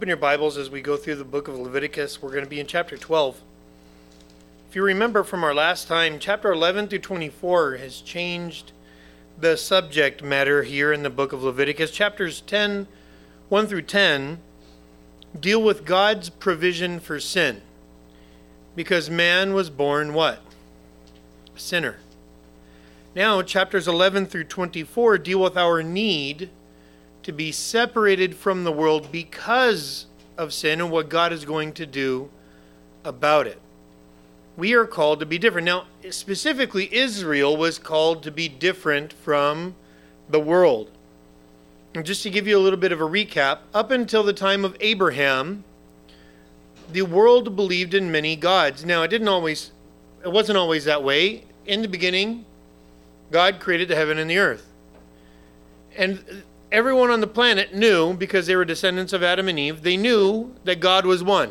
open your Bibles as we go through the book of Leviticus. We're going to be in chapter 12. If you remember from our last time, chapter 11 through 24 has changed the subject matter here in the book of Leviticus. Chapters 1 through 10 deal with God's provision for sin. Because man was born what? A sinner. Now, chapters 11 through 24 deal with our need to be separated from the world because of sin and what God is going to do about it. We are called to be different. Now, specifically, Israel was called to be different from the world. And just to give you a little bit of a recap, up until the time of Abraham, the world believed in many gods. Now, it wasn't always that way. In the beginning, God created the heaven and the earth. And everyone on the planet knew, because they were descendants of Adam and Eve, they knew that God was one.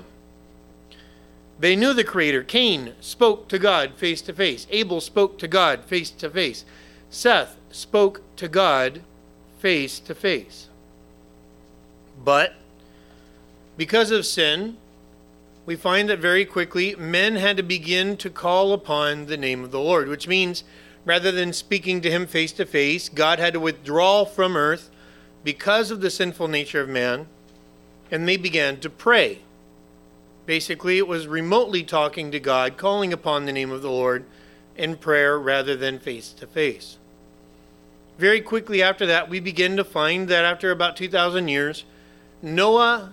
They knew the Creator. Cain spoke to God face to face. Abel spoke to God face to face. Seth spoke to God face to face. But because of sin, we find that very quickly men had to begin to call upon the name of the Lord, which means rather than speaking to him face to face, God had to withdraw from earth because of the sinful nature of man, and they began to pray. Basically, it was remotely talking to God, calling upon the name of the Lord in prayer rather than face to face. Very quickly after that, we begin to find that after about 2,000 years, Noah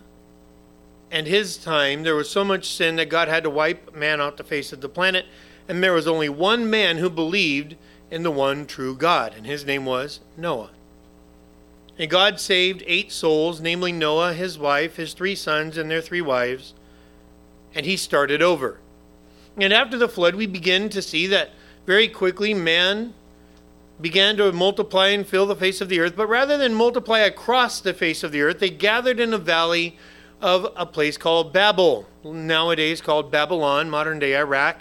and his time, there was so much sin that God had to wipe man off the face of the planet, and there was only one man who believed in the one true God, and his name was Noah. And God saved 8 souls, namely Noah, his wife, his 3 sons, and their 3 wives, and he started over. And after the flood, we begin to see that very quickly man began to multiply and fill the face of the earth, but rather than multiply across the face of the earth, they gathered in a valley of a place called Babel, nowadays called Babylon, modern-day Iraq,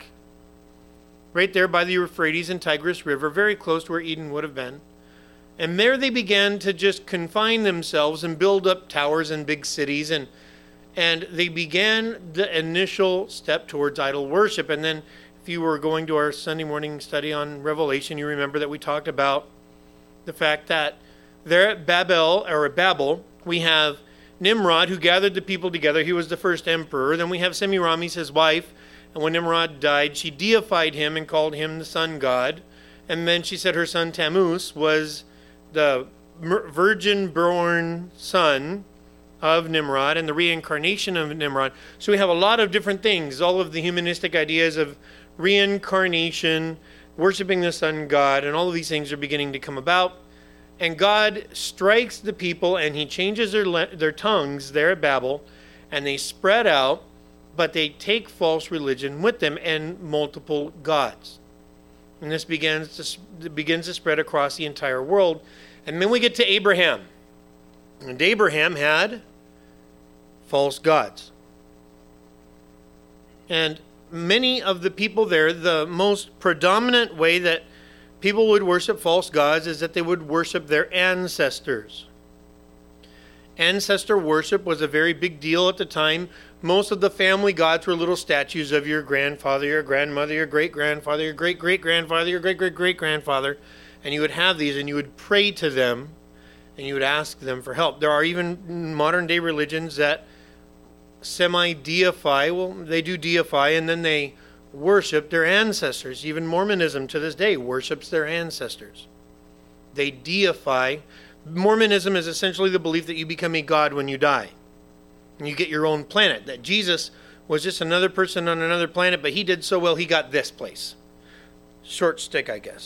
right there by the Euphrates and Tigris River, very close to where Eden would have been. And there they began to just confine themselves and build up towers and big cities, and they began the initial step towards idol worship. And then if you were going to our Sunday morning study on Revelation, you remember that we talked about the fact that there at Babel, we have Nimrod, who gathered the people together. He was the first emperor. Then we have Semiramis, his wife, and when Nimrod died, she deified him and called him the sun god. And then she said her son Tammuz was the virgin-born son of Nimrod and the reincarnation of Nimrod. So we have a lot of different things, all of the humanistic ideas of reincarnation, worshiping the sun god, and all of these things are beginning to come about. And God strikes the people, and he changes their tongues there at Babel, and they spread out, but they take false religion with them and multiple gods. And this begins to spread across the entire world. And then we get to Abraham. And Abraham had false gods. And many of the people there, the most predominant way that people would worship false gods is that they would worship their ancestors. Ancestor worship was a very big deal at the time. Most of the family gods were little statues of your grandfather, your grandmother, your great-grandfather, your great-great-grandfather, your great-great-great-grandfather. And you would have these and you would pray to them and you would ask them for help. There are even modern-day religions that semi-deify. Well, they do deify and then they worship their ancestors. Even Mormonism to this day worships their ancestors. They deify. Mormonism is essentially the belief that you become a god when you die. And you get your own planet. That Jesus was just another person on another planet, but he did so well he got this place. Short stick, I guess.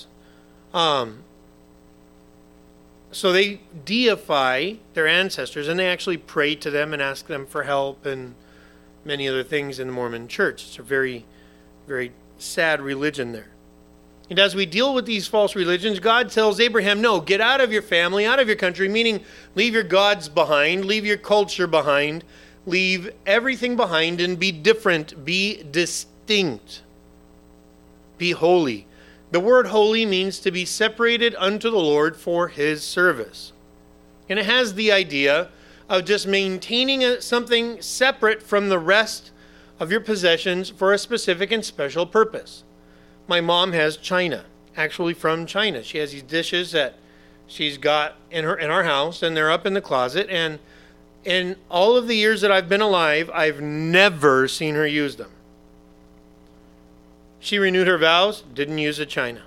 So they deify their ancestors, and they actually pray to them and ask them for help and many other things in the Mormon church. It's a very, very sad religion there. And as we deal with these false religions, God tells Abraham, no, get out of your family, out of your country, meaning leave your gods behind, leave your culture behind, leave everything behind and be different, be distinct, be holy. The word holy means to be separated unto the Lord for his service. And it has the idea of just maintaining something separate from the rest of your possessions for a specific and special purpose. My mom has china, actually from China. She has these dishes that she's got in our house, and they're up in the closet. And in all of the years that I've been alive, I've never seen her use them. She renewed her vows, didn't use the china.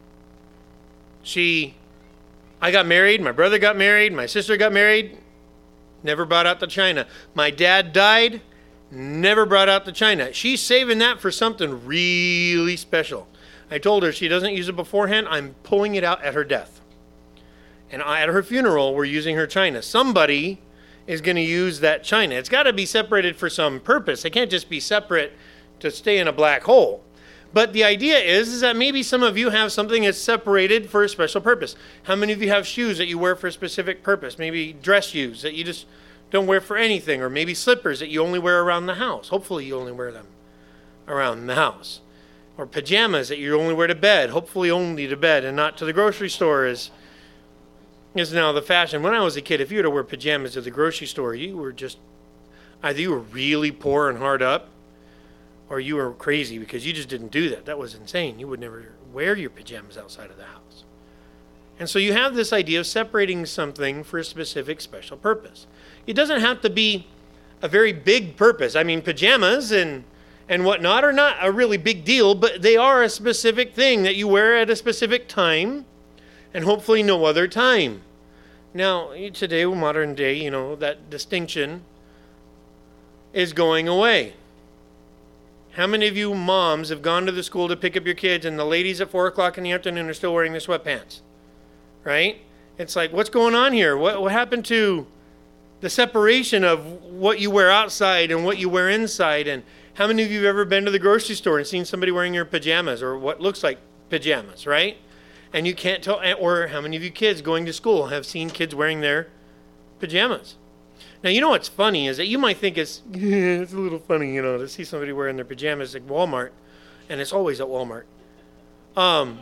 I got married, my brother got married, my sister got married, never brought out the china. My dad died, never brought out the china. She's saving that for something really special. I told her she doesn't use it beforehand, I'm pulling it out at her death. And at her funeral, we're using her china. Somebody is going to use that china. It's got to be separated for some purpose. It can't just be separate to stay in a black hole. But the idea is that maybe some of you have something that's separated for a special purpose. How many of you have shoes that you wear for a specific purpose? Maybe dress shoes that you just don't wear for anything, or maybe slippers that you only wear around the house. Hopefully you only wear them around the house. Or pajamas that you only wear to bed, hopefully only to bed and not to the grocery store is now the fashion. When I was a kid, if you were to wear pajamas to the grocery store, you were just, either you were really poor and hard up, or you were crazy because you just didn't do that. That was insane. You would never wear your pajamas outside of the house. And so you have this idea of separating something for a specific special purpose. It doesn't have to be a very big purpose. I mean, pajamas and whatnot are not a really big deal, but they are a specific thing that you wear at a specific time and hopefully no other time. Now, today, modern day, that distinction is going away. How many of you moms have gone to the school to pick up your kids and the ladies at 4 o'clock in the afternoon are still wearing their sweatpants? Right? It's like, what's going on here? What happened to the separation of what you wear outside and what you wear inside? And how many of you have ever been to the grocery store and seen somebody wearing your pajamas or what looks like pajamas, right? And you can't tell, or how many of you kids going to school have seen kids wearing their pajamas? Now, you know what's funny is that you might think it's a little funny, to see somebody wearing their pajamas at Walmart, and it's always at Walmart. But,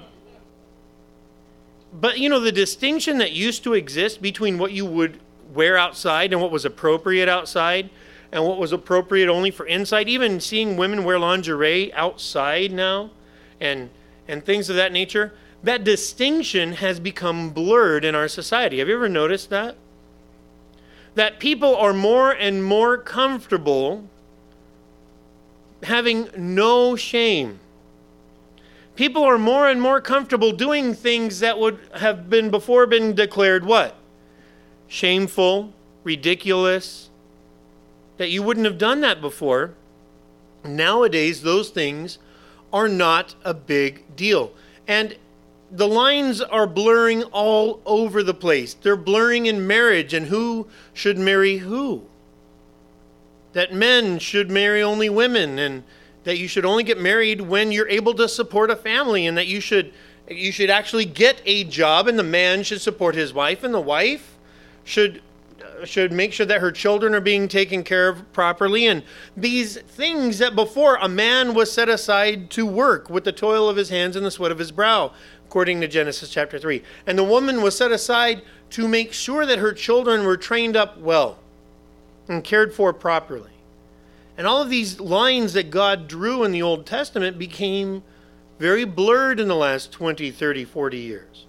the distinction that used to exist between what you would wear outside and what was appropriate outside and what was appropriate only for inside, even seeing women wear lingerie outside now and things of that nature, that distinction has become blurred in our society. Have you ever noticed that? That people are more and more comfortable having no shame. People are more and more comfortable doing things that would have been declared what? Shameful, ridiculous, that you wouldn't have done that before. Nowadays, those things are not a big deal. And the lines are blurring all over the place. They're blurring in marriage and who should marry who. That men should marry only women, and that you should only get married when you're able to support a family, and that you should actually get a job, and the man should support his wife, and the wife should make sure that her children are being taken care of properly. And these things that before a man was set aside to work with the toil of his hands and the sweat of his brow, according to Genesis chapter 3. And the woman was set aside to make sure that her children were trained up well and cared for properly. And all of these lines that God drew in the Old Testament became very blurred in the last 20, 30, 40 years.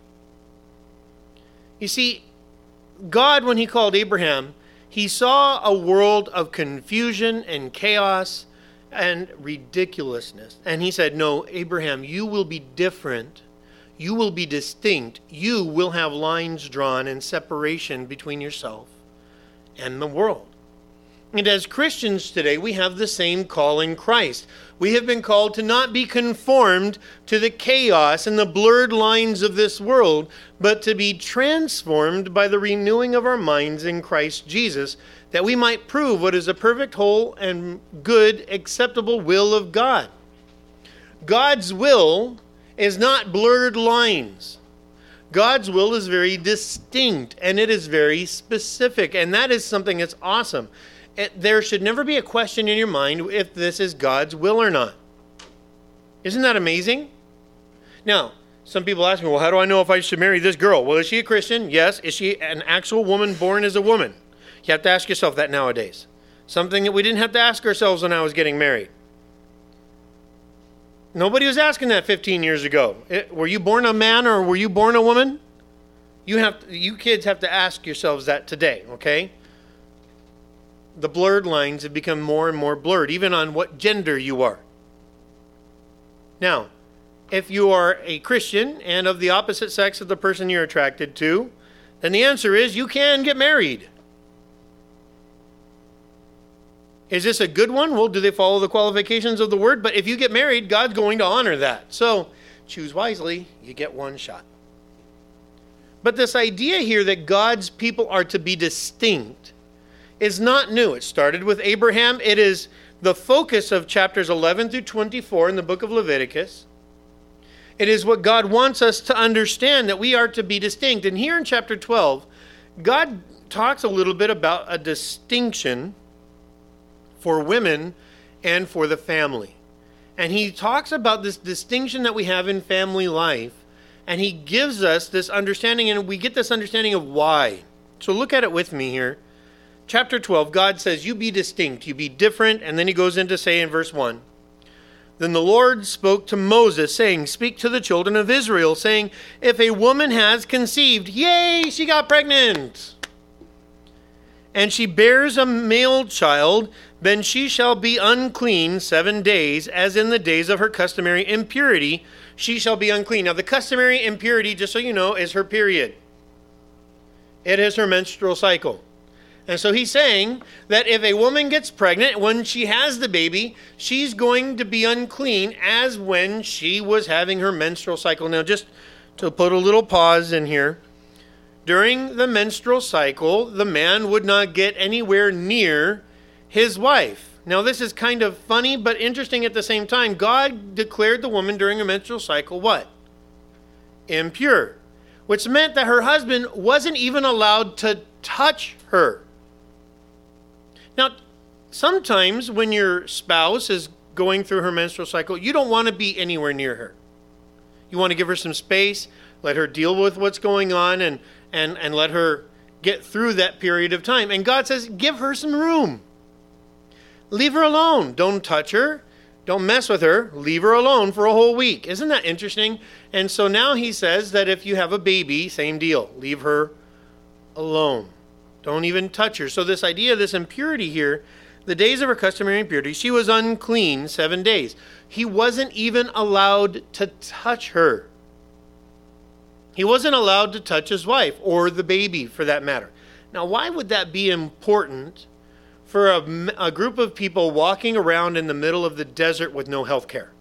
You see, God, when he called Abraham, he saw a world of confusion and chaos and ridiculousness. And he said, no, Abraham, you will be different. You will be distinct. You will have lines drawn and separation between yourself and the world. And as Christians today, we have the same call in Christ. We have been called to not be conformed to the chaos and the blurred lines of this world, but to be transformed by the renewing of our minds in Christ Jesus, that we might prove what is a perfect, whole, and good, acceptable will of God. God's will is not blurred lines. God's will is very distinct, and it is very specific, and that is something that's awesome. There should never be a question in your mind if this is God's will or not. Isn't that amazing? Now, some people ask me, well, how do I know if I should marry this girl? Well, is she a Christian? Yes. Is she an actual woman born as a woman? You have to ask yourself that nowadays. Something that we didn't have to ask ourselves when I was getting married. Nobody was asking that 15 years ago. Were you born a man or were you born a woman? You kids have to ask yourselves that today, okay? The blurred lines have become more and more blurred, even on what gender you are. Now, if you are a Christian and of the opposite sex of the person you're attracted to, then the answer is you can get married. Is this a good one? Well, do they follow the qualifications of the word? But if you get married, God's going to honor that. So choose wisely. You get one shot. But this idea here that God's people are to be distinct is not new. It started with Abraham. It is the focus of chapters 11 through 24 in the book of Leviticus. It is what God wants us to understand, that we are to be distinct. And here in chapter 12, God talks a little bit about a distinction for women and for the family. And he talks about this distinction that we have in family life, and he gives us this understanding, and we get this understanding of why. So look at it with me here. Chapter 12, God says, you be distinct, you be different, and then he goes in to say in verse 1, then the Lord spoke to Moses, saying, speak to the children of Israel, saying, if a woman has conceived, yay, she got pregnant, and she bears a male child, then she shall be unclean 7 days, as in the days of her customary impurity, she shall be unclean. Now, the customary impurity, just so you know, is her period. It is her menstrual cycle. And so he's saying that if a woman gets pregnant, when she has the baby, she's going to be unclean as when she was having her menstrual cycle. Now, just to put a little pause in here, during the menstrual cycle, the man would not get anywhere near his wife. Now, this is kind of funny, but interesting at the same time. God declared the woman during a menstrual cycle what? Impure. Which meant that her husband wasn't even allowed to touch her. Now, sometimes when your spouse is going through her menstrual cycle, you don't want to be anywhere near her. You want to give her some space, let her deal with what's going on, and let her get through that period of time. And God says, give her some room. Leave her alone. Don't touch her. Don't mess with her. Leave her alone for a whole week. Isn't that interesting? And so now he says that if you have a baby, same deal. Leave her alone. Don't even touch her. So this idea, this impurity here, the days of her customary impurity, she was unclean 7 days. He wasn't even allowed to touch her. He wasn't allowed to touch his wife or the baby for that matter. Now, why would that be important for a group of people walking around in the middle of the desert with no health care?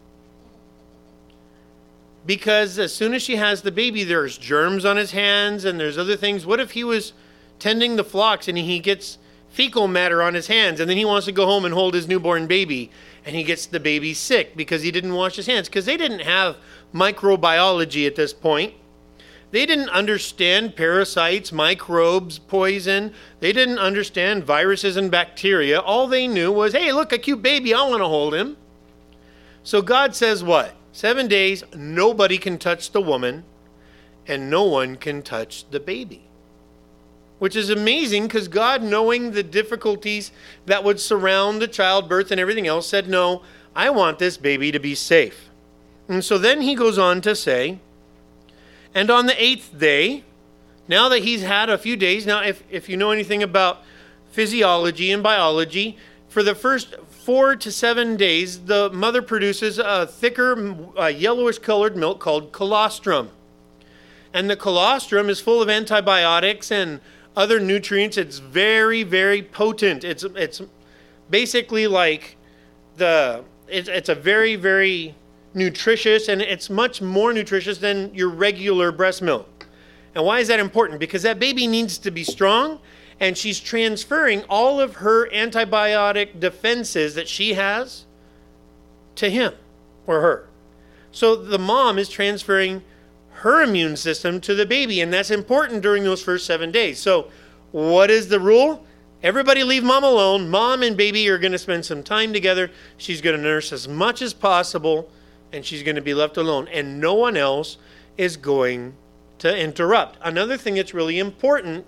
Because as soon as she has the baby, there's germs on his hands and there's other things. What if he was tending the flocks and he gets fecal matter on his hands and then he wants to go home and hold his newborn baby and he gets the baby sick because he didn't wash his hands? Because they didn't have microbiology at this point. They didn't understand parasites, microbes, poison. They didn't understand viruses and bacteria. All they knew was, hey, look, a cute baby, I want to hold him. So God says what? 7 days, nobody can touch the woman, and no one can touch the baby. Which is amazing, because God, knowing the difficulties that would surround the childbirth and everything else, said, no, I want this baby to be safe. And so then he goes on to say, and on the 8th day, now that he's had a few days, now if you know anything about physiology and biology, for the first 4 to 7 days, the mother produces a thicker, yellowish colored milk called colostrum. And the colostrum is full of antibiotics and other nutrients. It's very, very potent. It's basically like it's a very, very nutritious, and it's much more nutritious than your regular breast milk. And why is that important? Because that baby needs to be strong, and she's transferring all of her antibiotic defenses that she has to him or her. So the mom is transferring her immune system to the baby, and that's important during those first 7 days. So what is the rule? Everybody leave mom alone. Mom and baby are going to spend some time together. She's going to nurse as much as possible, and she's going to be left alone, and no one else is going to interrupt. Another thing that's really important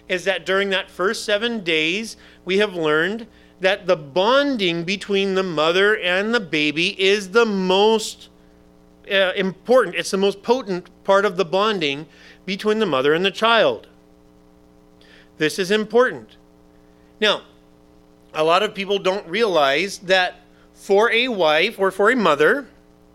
is that during that first 7 days, we have learned that the bonding between the mother and the baby is the most important. It's the most potent part of the bonding between the mother and the child. This is important. Now, a lot of people don't realize that for a wife or for a mother,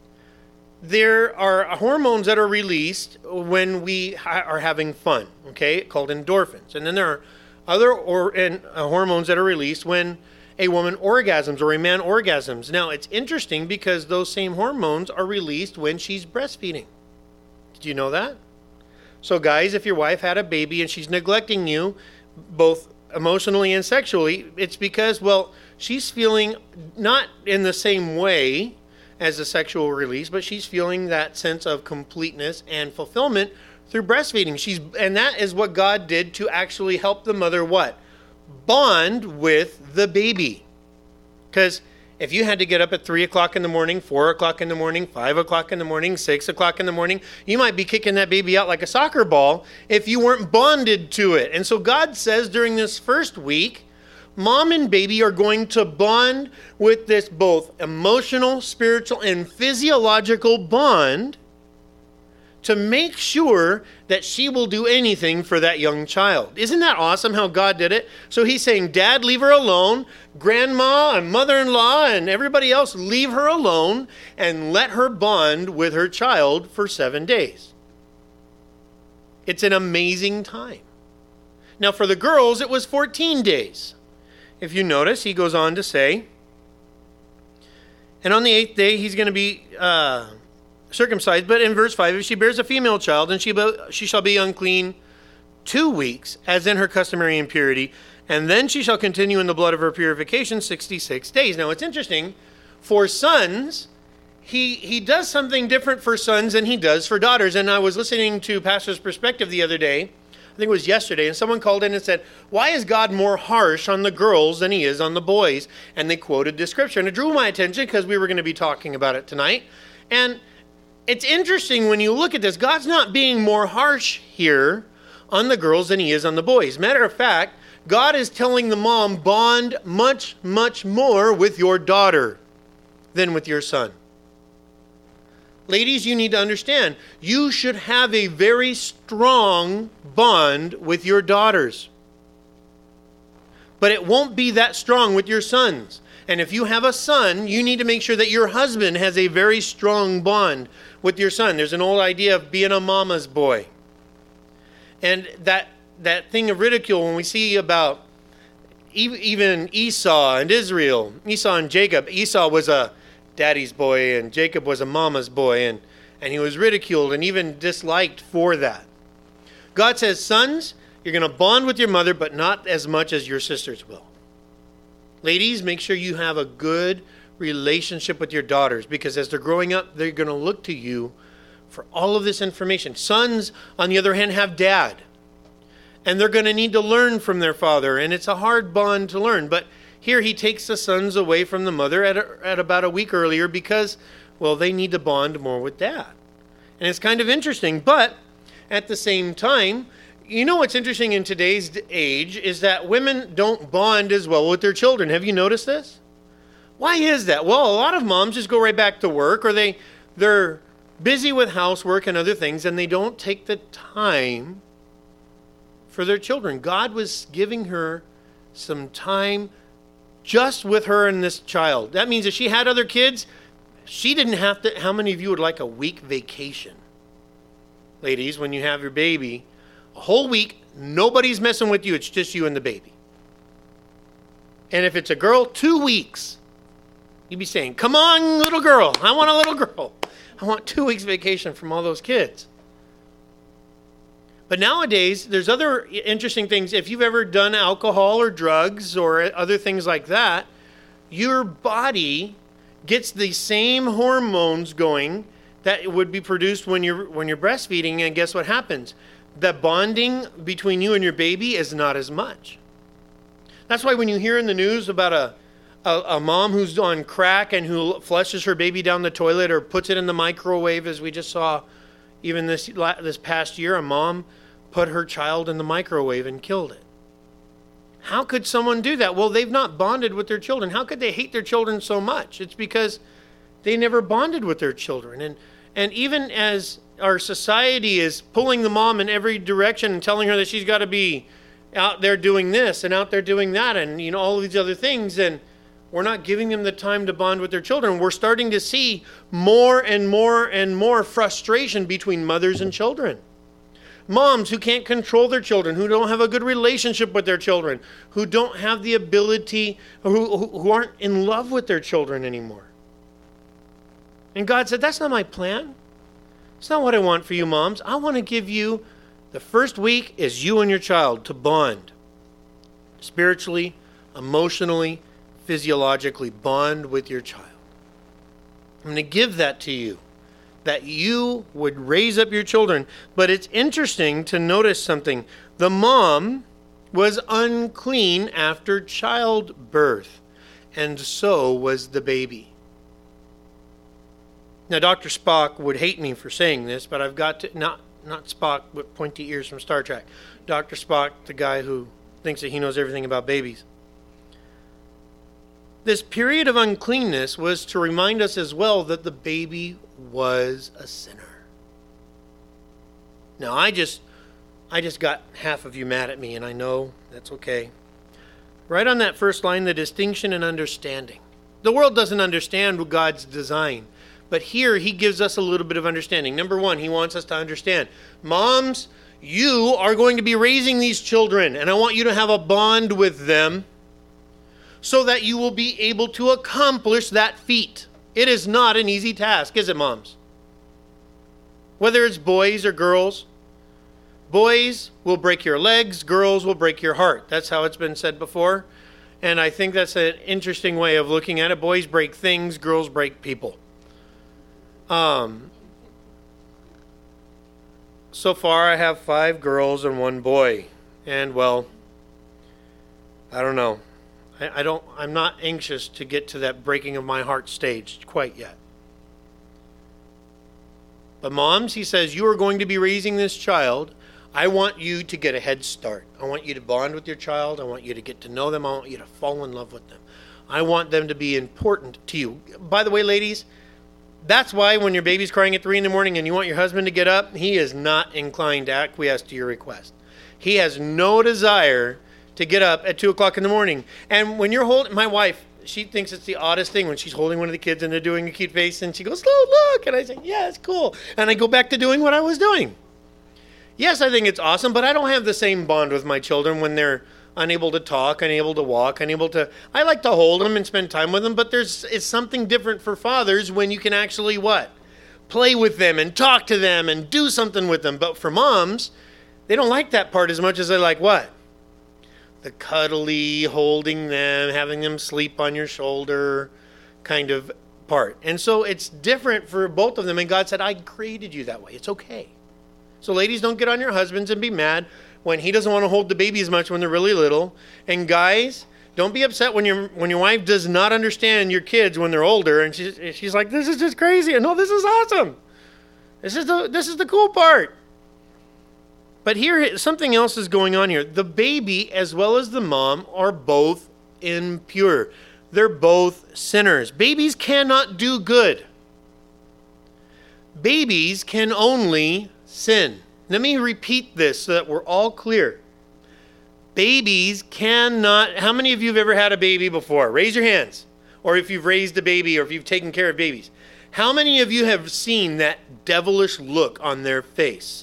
there are hormones that are released when we are having fun, okay, called endorphins. And then there are other hormones that are released when a woman orgasms or a man orgasms. Now, it's interesting because those same hormones are released when she's breastfeeding. Did you know that? So guys, if your wife had a baby and she's neglecting you, both emotionally and sexually, it's because, well, she's feeling not in the same way as a sexual release, but she's feeling that sense of completeness and fulfillment through breastfeeding. And that is what God did to actually help the mother what? Bond with the baby. Because if you had to get up at 3 o'clock in the morning, 4 o'clock in the morning, 5 o'clock in the morning, 6 o'clock in the morning, you might be kicking that baby out like a soccer ball if you weren't bonded to it. And so God says during this first week, mom and baby are going to bond with this both emotional, spiritual, and physiological bond to make sure that she will do anything for that young child. Isn't that awesome how God did it? So he's saying, Dad, leave her alone. Grandma and mother-in-law and everybody else, leave her alone and let her bond with her child for 7 days. It's an amazing time. Now for the girls, it was 14 days. If you notice, he goes on to say, and on the 8th day, he's going to be circumcised. But in verse 5, if she bears a female child, and she shall be unclean 2 weeks, as in her customary impurity, and then she shall continue in the blood of her purification 66 days. Now, it's interesting. For sons, he does something different for sons than he does for daughters. And I was listening to Pastor's Perspective the other day, I think it was yesterday, and someone called in and said, why is God more harsh on the girls than he is on the boys? And they quoted this scripture, and it drew my attention because we were going to be talking about it tonight. And it's interesting when you look at this, God's not being more harsh here on the girls than he is on the boys. Matter of fact, God is telling the mom, bond much, much more with your daughter than with your son. Ladies, you need to understand, you should have a very strong bond with your daughters. But it won't be that strong with your sons. And if you have a son, you need to make sure that your husband has a very strong bond with your son. There's an old idea of being a mama's boy. And that thing of ridicule when we see about even Esau and Israel, Esau and Jacob. Esau was a daddy's boy and Jacob was a mama's boy, and he was ridiculed and even disliked for that. God says, sons, you're going to bond with your mother, but not as much as your sisters will. Ladies, make sure you have a good relationship with your daughters, because as they're growing up, they're going to look to you for all of this information. Sons, on the other hand, have dad, and they're going to need to learn from their father, and it's a hard bond to learn. But here he takes the sons away from the mother at about a week earlier because, well, they need to bond more with dad. And it's kind of interesting, but at the same time, you know what's interesting in today's age is that women don't bond as well with their children. Have you noticed this? Why is that? Well, a lot of moms just go right back to work, or they're busy with housework and other things, and they don't take the time for their children. God was giving her some time just with her and this child. That means if she had other kids, she didn't have to. How many of you would like a week vacation? Ladies, when you have your baby, a whole week, nobody's messing with you. It's just you and the baby. And if it's a girl, 2 weeks. You'd be saying, come on, little girl. I want a little girl. I want 2 weeks vacation from all those kids. But nowadays, there's other interesting things. If you've ever done alcohol or drugs or other things like that, your body gets the same hormones going that would be produced when you're breastfeeding, and guess what happens? The bonding between you and your baby is not as much. That's why when you hear in the news about a mom who's on crack and who flushes her baby down the toilet or puts it in the microwave, as we just saw even this past year, a mom put her child in the microwave and killed it. How could someone do that? Well, they've not bonded with their children. How could they hate their children so much? It's because they never bonded with their children. And even as our society is pulling the mom in every direction and telling her that she's got to be out there doing this and out there doing that and, you know, all of these other things, and we're not giving them the time to bond with their children, we're starting to see more and more and more frustration between mothers and children. Moms who can't control their children, who don't have a good relationship with their children, who don't have the ability, who aren't in love with their children anymore. And God said, that's not my plan. It's not what I want for you, moms. I want to give you, the first week is you and your child to bond. Spiritually, emotionally, physiologically, bond with your child. I'm going to give that to you, that you would raise up your children. But it's interesting to notice something. The mom was unclean after childbirth, and so was the baby. Now, Dr. Spock would hate me for saying this, but I've got to, not Spock with pointy ears from Star Trek. Dr. Spock, the guy who thinks that he knows everything about babies. This period of uncleanness was to remind us as well that the baby was a sinner. Now, I just got half of you mad at me, and I know that's okay. Right on that first line, the distinction and understanding. The world doesn't understand God's design. But here he gives us a little bit of understanding. Number one, he wants us to understand. Moms, you are going to be raising these children, and I want you to have a bond with them so that you will be able to accomplish that feat. It is not an easy task, is it, moms? Whether it's boys or girls, boys will break your legs, girls will break your heart. That's how it's been said before. And I think that's an interesting way of looking at it. Boys break things, girls break people. So far I have 5 girls and 1 boy. And well, I don't know. I'm not anxious to get to that breaking of my heart stage quite yet. But moms, he says, you are going to be raising this child. I want you to get a head start. I want you to bond with your child. I want you to get to know them. I want you to fall in love with them. I want them to be important to you. By the way, ladies, that's why when your baby's crying at 3 in the morning and you want your husband to get up, he is not inclined to acquiesce to your request. He has no desire to get up at 2 o'clock in the morning. And when you're holding, my wife, she thinks it's the oddest thing when she's holding one of the kids and they're doing a cute face and she goes, oh, look. And I say, yeah, it's cool. And I go back to doing what I was doing. Yes, I think it's awesome, but I don't have the same bond with my children when they're unable to talk, unable to walk, I like to hold them and spend time with them, but it's something different for fathers when you can actually what? Play with them and talk to them and do something with them. But for moms, they don't like that part as much as they like what? The cuddly, holding them, having them sleep on your shoulder kind of part. And so it's different for both of them. And God said, I created you that way. It's okay. So ladies, don't get on your husbands and be mad when he doesn't want to hold the baby as much when they're really little. And guys, don't be upset when your wife does not understand your kids when they're older and she's like, this is just crazy. And no, this is awesome. This is the cool part. But here, something else is going on here. The baby as well as the mom are both impure. They're both sinners. Babies cannot do good. Babies can only sin. Let me repeat this so that we're all clear. Babies cannot... How many of you have ever had a baby before? Raise your hands. Or if you've raised a baby or if you've taken care of babies. How many of you have seen that devilish look on their face?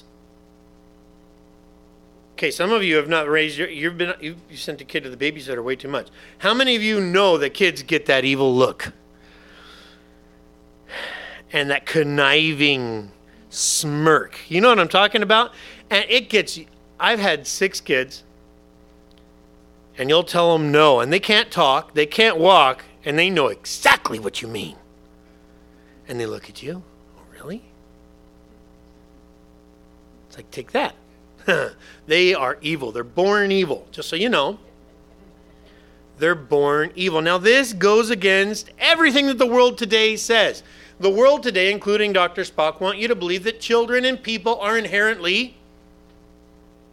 Okay, some of you have not raised your... You sent a kid to the babysitter way too much. How many of you know that kids get that evil look? And that conniving smirk. You know what I'm talking about? And it gets... I've had 6 kids. And you'll tell them no. And they can't talk. They can't walk. And they know exactly what you mean. And they look at you. Oh, really? It's like, take that. They are evil. They're born evil. Just so you know. They're born evil. Now, this goes against everything that the world today says. The world today, including Dr. Spock, want you to believe that children and people are inherently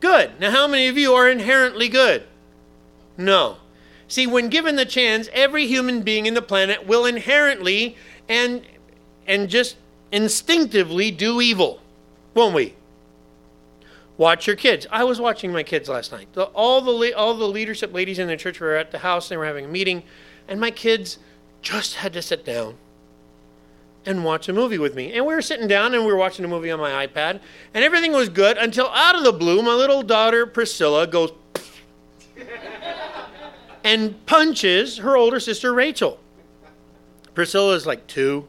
good. Now, how many of you are inherently good? No. See, when given the chance, every human being in the planet will inherently and just instinctively do evil, won't we? Watch your kids. I was watching my kids last night. All the leadership ladies in the church were at the house. They were having a meeting, and my kids just had to sit down and watch a movie with me. And we were sitting down and we were watching a movie on my iPad, and everything was good until out of the blue, my little daughter Priscilla goes and punches her older sister Rachel. Priscilla is like 2.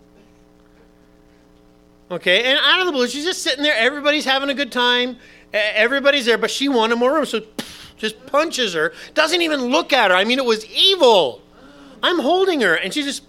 Okay, and out of the blue, she's just sitting there. Everybody's having a good time. Everybody's there, but she wanted more room, so just punches her. Doesn't even look at her. I mean, it was evil. I'm holding her, and she's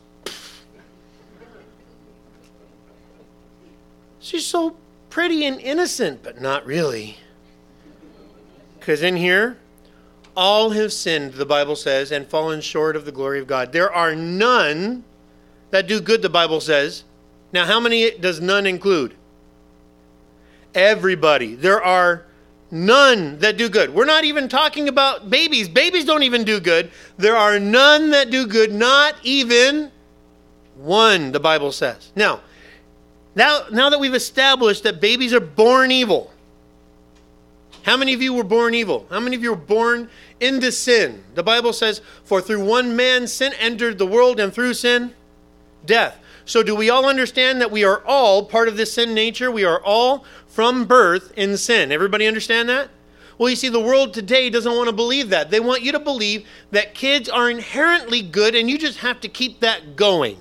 so pretty and innocent, but not really. Because in here, all have sinned, the Bible says, and fallen short of the glory of God. There are none that do good, the Bible says. Now, how many does none include? Everybody. There are none that do good. We're not even talking about babies. Babies don't even do good. There are none that do good, not even one, the Bible says. Now that we've established that babies are born evil, how many of you were born evil? How many of you were born into sin? The Bible says, for through one man sin entered the world, and through sin, death. So do we all understand that we are all part of this sin nature? We are all from birth in sin. Everybody understand that? Well, you see, the world today doesn't want to believe that. They want you to believe that kids are inherently good and you just have to keep that going.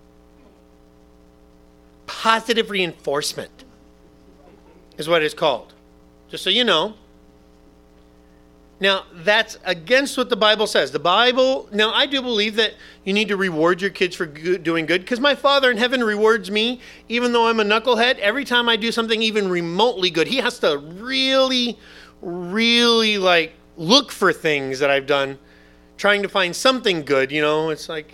Positive reinforcement is what it's called. Just so you know. Now, that's against what the Bible says. Now, I do believe that you need to reward your kids for doing good, because my Father in heaven rewards me, even though I'm a knucklehead. Every time I do something even remotely good, he has to really, really, look for things that I've done, trying to find something good. It's like,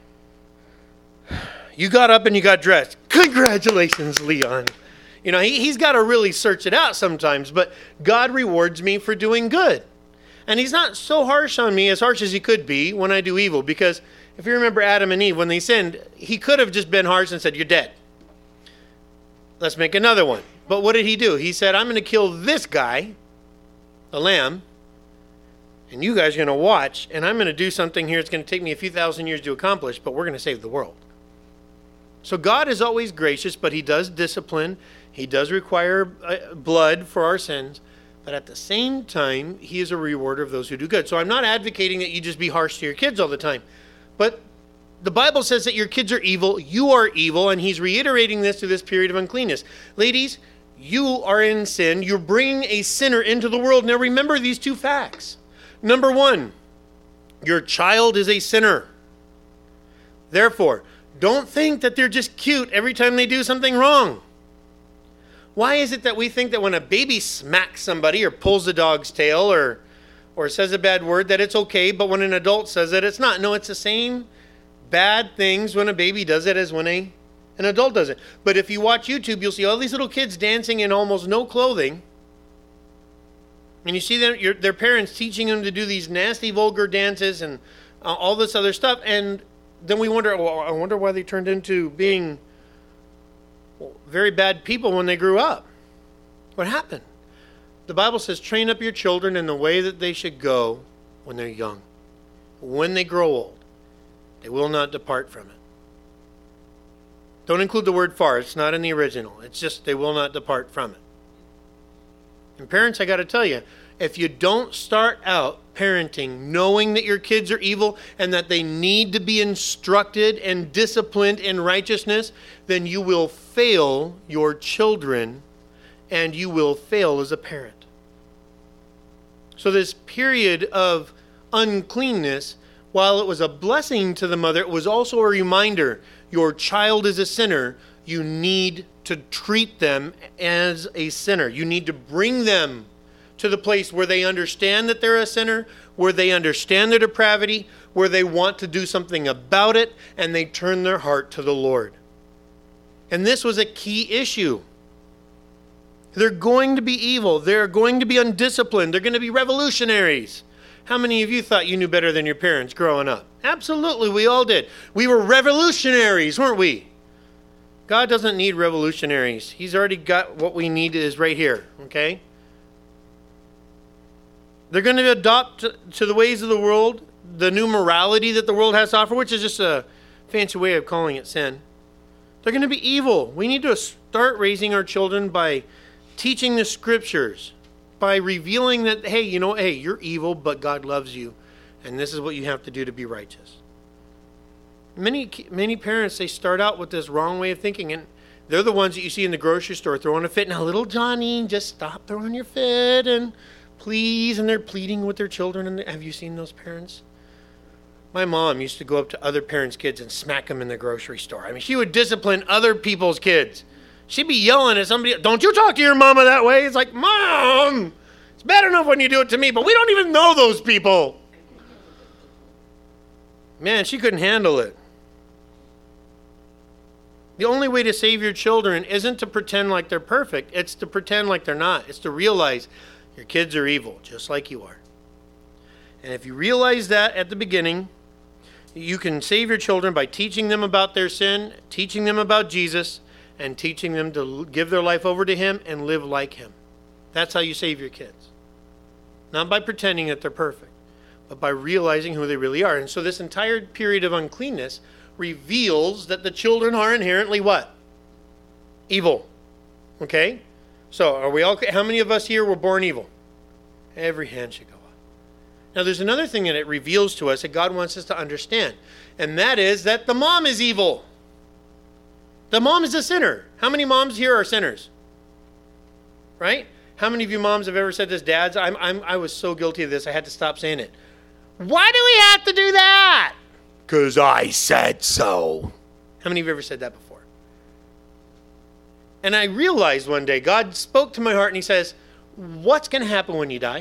you got up and you got dressed. Congratulations, Leon. He's got to really search it out sometimes, but God rewards me for doing good. And he's not so harsh on me, as harsh as he could be when I do evil. Because if you remember Adam and Eve, when they sinned, he could have just been harsh and said, you're dead. Let's make another one. But what did he do? He said, I'm going to kill this guy, the lamb, and you guys are going to watch, and I'm going to do something here. It's going to take me a few thousand years to accomplish, but we're going to save the world. So God is always gracious, but he does discipline. He does require blood for our sins. But at the same time, he is a rewarder of those who do good. So I'm not advocating that you just be harsh to your kids all the time. But the Bible says that your kids are evil, you are evil, and he's reiterating this through this period of uncleanness. Ladies, you are in sin. You're bringing a sinner into the world. Now remember these 2 facts. Number 1, your child is a sinner. Therefore, don't think that they're just cute every time they do something wrong. Why is it that we think that when a baby smacks somebody or pulls a dog's tail or says a bad word that it's okay, but when an adult says it, it's not? No, it's the same bad things when a baby does it as when an adult does it. But if you watch YouTube, you'll see all these little kids dancing in almost no clothing. And you see their parents teaching them to do these nasty, vulgar dances and all this other stuff. And then we wonder, well, I wonder why they turned into being very bad people when they grew up. What happened? The Bible says, train up your children in the way that they should go when they're young. When they grow old, they will not depart from it. Don't include the word far. It's not in the original. It's just they will not depart from it. And parents, I got to tell you, if you don't start out parenting knowing that your kids are evil and that they need to be instructed and disciplined in righteousness, then you will fail your children and you will fail as a parent. So this period of uncleanness, while it was a blessing to the mother, it was also a reminder, your child is a sinner. You need to treat them as a sinner. You need to bring them to the place where they understand that they're a sinner, where they understand their depravity, where they want to do something about it, and they turn their heart to the Lord. And this was a key issue. They're going to be evil. They're going to be undisciplined. They're going to be revolutionaries. How many of you thought you knew better than your parents growing up? Absolutely, we all did. We were revolutionaries, weren't we? God doesn't need revolutionaries. He's already got what we need is right here, okay? They're going to adopt to the ways of the world, the new morality that the world has to offer, which is just a fancy way of calling it sin. They're going to be evil. We need to start raising our children by teaching the scriptures, by revealing that, hey, you're evil, but God loves you, and this is what you have to do to be righteous. Many parents, they start out with this wrong way of thinking, and they're the ones that you see in the grocery store throwing a fit. Now, little Johnny, just stop throwing your fit, and please, and they're pleading with their children. And have you seen those parents? My mom used to go up to other parents' kids and smack them in the grocery store. I mean, she would discipline other people's kids. She'd be yelling at somebody, don't you talk to your mama that way. It's like, Mom, it's bad enough when you do it to me, but we don't even know those people. Man, she couldn't handle it. The only way to save your children isn't to pretend like they're perfect. It's to pretend like they're not. It's to realize your kids are evil, just like you are. And if you realize that at the beginning, you can save your children by teaching them about their sin, teaching them about Jesus, and teaching them to give their life over to Him and live like Him. That's how you save your kids. Not by pretending that they're perfect, but by realizing who they really are. And so this entire period of uncleanness reveals that the children are inherently what? Evil. Okay? So are we all, how many of us here were born evil? Every hand should go up. Now there's another thing that it reveals to us that God wants us to understand, and that is that the mom is evil. The mom is a sinner. How many moms here are sinners? Right? How many of you moms have ever said this? Dads, I was so guilty of this, I had to stop saying it. Why do we have to do that? Because I said so. How many of you ever said that before? And I realized one day, God spoke to my heart and He says, what's going to happen when you die?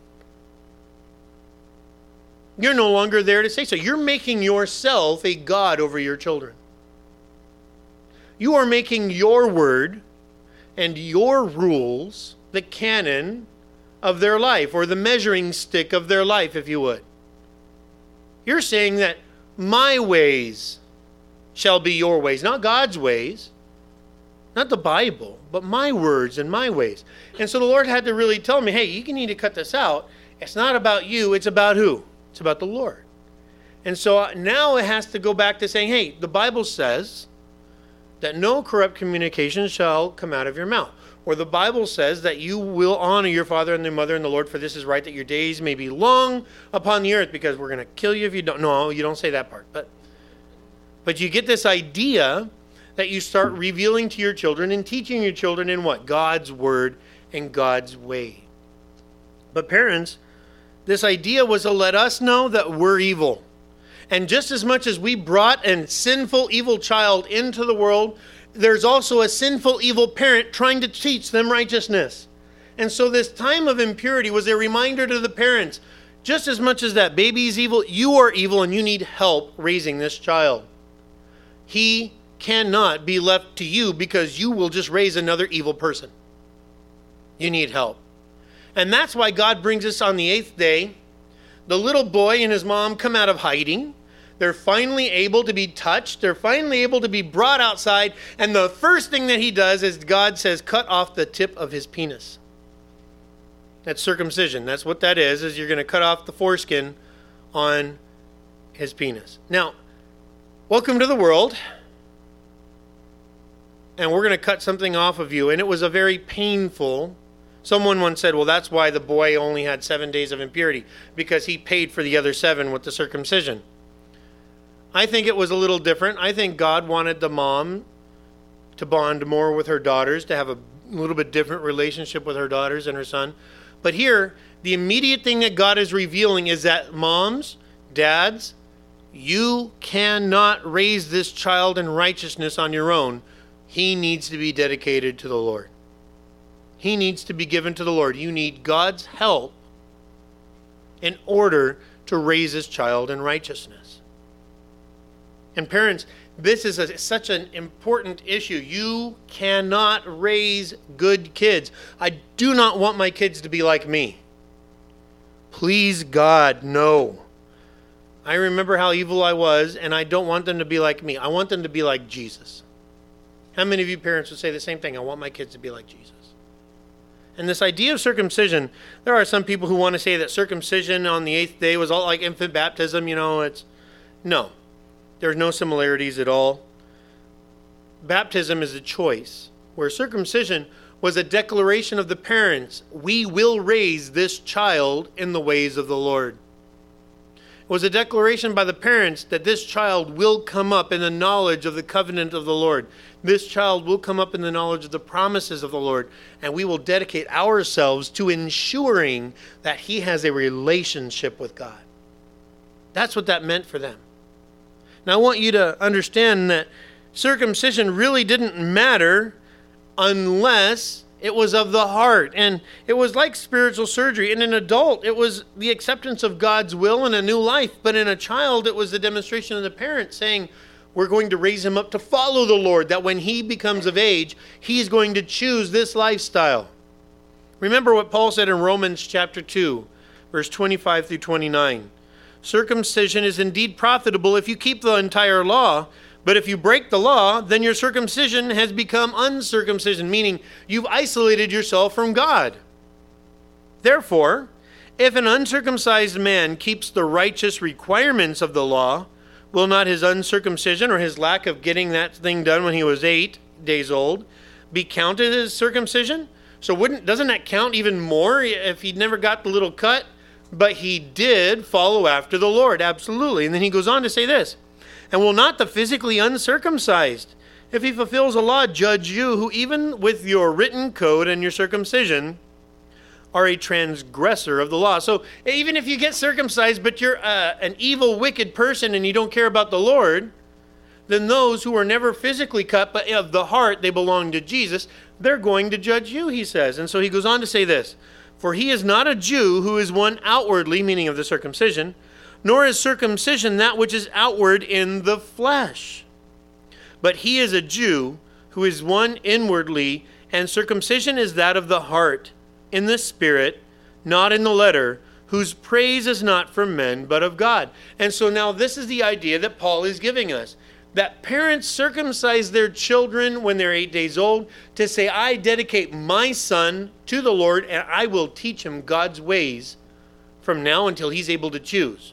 You're no longer there to say so. You're making yourself a God over your children. You are making your word and your rules the canon of their life, or the measuring stick of their life, if you would. You're saying that my ways shall be your ways, not God's ways, not the Bible, but my words and my ways. And so the Lord had to really tell me, hey, you need to cut this out. It's not about you, it's about who? It's about the Lord. And so now it has to go back to saying, hey, the Bible says that no corrupt communication shall come out of your mouth. Or the Bible says that you will honor your father and your mother in the Lord, for this is right, that your days may be long upon the earth, because we're going to kill you if you don't. No, you don't say that part. But you get this idea that you start revealing to your children and teaching your children in what? God's word and God's way. But parents, this idea was to let us know that we're evil. And just as much as we brought a sinful, evil child into the world, there's also a sinful, evil parent trying to teach them righteousness. And so this time of impurity was a reminder to the parents, just as much as that baby is evil, you are evil and you need help raising this child. He cannot be left to you because you will just raise another evil person. You need help. And that's why God brings us on the 8th day. The little boy and his mom come out of hiding. They're finally able to be touched. They're finally able to be brought outside. And the first thing that He does is God says, cut off the tip of his penis. That's circumcision. That's what that is you're going to cut off the foreskin on his penis. Now, welcome to the world. And we're going to cut something off of you. And it was a very painful. Someone once said, well, that's why the boy only had 7 days of impurity, because he paid for the other 7 with the circumcision. I think it was a little different. I think God wanted the mom to bond more with her daughters, to have a little bit different relationship with her daughters and her son. But here, the immediate thing that God is revealing is that moms, dads, you cannot raise this child in righteousness on your own. He needs to be dedicated to the Lord. He needs to be given to the Lord. You need God's help in order to raise this child in righteousness. And parents, this is such an important issue. You cannot raise good kids. I do not want my kids to be like me. Please, God, no. I remember how evil I was, and I don't want them to be like me. I want them to be like Jesus. How many of you parents would say the same thing? I want my kids to be like Jesus. And this idea of circumcision, there are some people who want to say that circumcision on the 8th day was all like infant baptism. No. There's no similarities at all. Baptism is a choice, where circumcision was a declaration of the parents, we will raise this child in the ways of the Lord. It was a declaration by the parents that this child will come up in the knowledge of the covenant of the Lord. This child will come up in the knowledge of the promises of the Lord, and we will dedicate ourselves to ensuring that he has a relationship with God. That's what that meant for them. Now, I want you to understand that circumcision really didn't matter unless it was of the heart. And it was like spiritual surgery. In an adult, it was the acceptance of God's will and a new life. But in a child, it was the demonstration of the parent saying, we're going to raise him up to follow the Lord, that when he becomes of age, he's going to choose this lifestyle. Remember what Paul said in Romans chapter 2, verse 25 through 29. Circumcision is indeed profitable if you keep the entire law, but if you break the law, then your circumcision has become uncircumcision, meaning you've isolated yourself from God. Therefore, if an uncircumcised man keeps the righteous requirements of the law, will not his uncircumcision or his lack of getting that thing done when he was 8 days old be counted as circumcision? So doesn't that count even more if he never got the little cut? But he did follow after the Lord, absolutely. And then he goes on to say this, and will not the physically uncircumcised, if he fulfills a law, judge you, who even with your written code and your circumcision are a transgressor of the law. So even if you get circumcised, but you're an evil, wicked person and you don't care about the Lord, then those who are never physically cut, but of the heart, they belong to Jesus, they're going to judge you, he says. And so he goes on to say this, for he is not a Jew who is one outwardly, meaning of the circumcision, nor is circumcision that which is outward in the flesh. But he is a Jew who is one inwardly, and circumcision is that of the heart, in the spirit, not in the letter, whose praise is not from men, but of God. And so now this is the idea that Paul is giving us, that parents circumcise their children when they're 8 days old to say, I dedicate my son to the Lord and I will teach him God's ways from now until he's able to choose.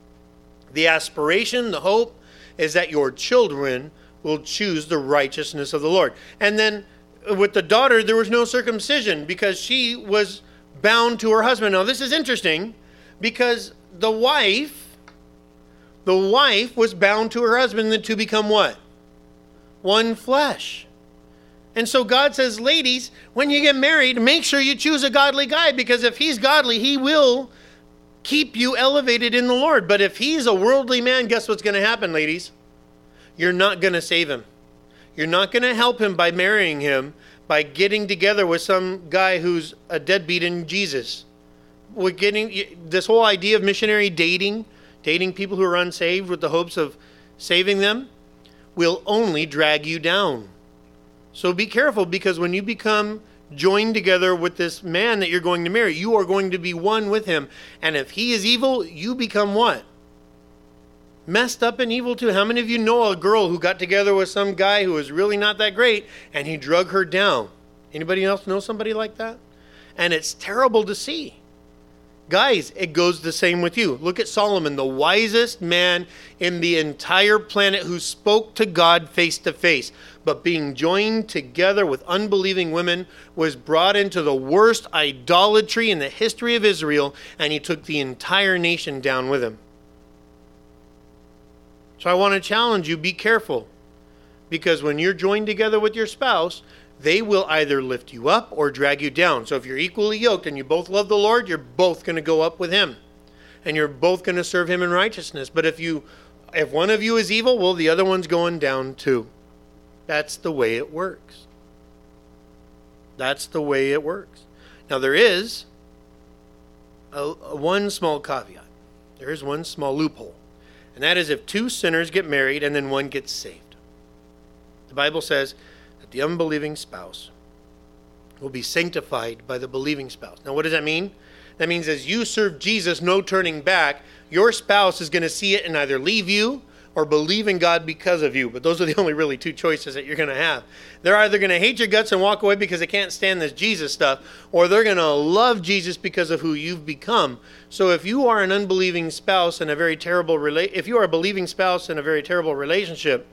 The aspiration, the hope, is that your children will choose the righteousness of the Lord. And then with the daughter, there was no circumcision because she was bound to her husband. Now this is interesting because the wife was bound to her husband to become what? One flesh. And so God says, ladies, when you get married, make sure you choose a godly guy, because if he's godly, he will keep you elevated in the Lord. But if he's a worldly man, guess what's going to happen, ladies? You're not going to save him. You're not going to help him by marrying him, by getting together with some guy who's a deadbeat in Jesus. We're getting this whole idea of missionary dating people who are unsaved with the hopes of saving them, will only drag you down. So be careful, because when you become joined together with this man that you're going to marry, you are going to be one with him. And if he is evil, you become what? Messed up and evil too. How many of you know a girl who got together with some guy who was really not that great and he drug her down? Anybody else know somebody like that? And it's terrible to see. Guys, it goes the same with you. Look at Solomon, the wisest man in the entire planet, who spoke to God face to face. But being joined together with unbelieving women was brought into the worst idolatry in the history of Israel, and he took the entire nation down with him. So I want to challenge you, be careful. Because when you're joined together with your spouse, they will either lift you up or drag you down. So if you're equally yoked and you both love the Lord, you're both going to go up with him. And you're both going to serve him in righteousness. But if one of you is evil, well, the other one's going down too. That's the way it works. That's the way it works. Now there is one small caveat. There is one small loophole. And that is if two sinners get married and then one gets saved. The Bible says that the unbelieving spouse will be sanctified by the believing spouse. Now, what does that mean? That means as you serve Jesus, no turning back, your spouse is going to see it and either leave you or believe in God because of you. But those are the only really two choices that you're going to have. They're either going to hate your guts and walk away because they can't stand this Jesus stuff, or they're going to love Jesus because of who you've become. So if you are an unbelieving spouse in a very terrible if you are a believing spouse in a very terrible relationship,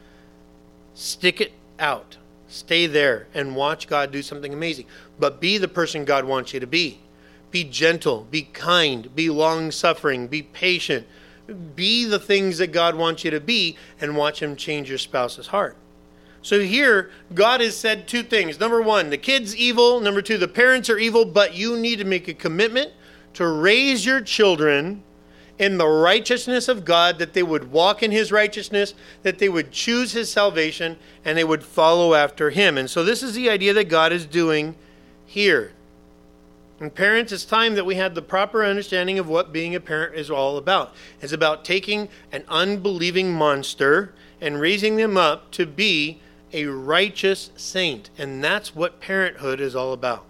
stick it out. Stay there and watch God do something amazing. But be the person God wants you to be. Be gentle, be kind, be long-suffering, be patient. Be the things that God wants you to be and watch him change your spouse's heart. So here, God has said two things. Number one, the kid's evil. Number two, the parents are evil, but you need to make a commitment to raise your children in the righteousness of God, that they would walk in his righteousness, that they would choose his salvation, and they would follow after him. And so this is the idea that God is doing here. And parents, it's time that we had the proper understanding of what being a parent is all about. It's about taking an unbelieving monster and raising them up to be a righteous saint. And that's what parenthood is all about.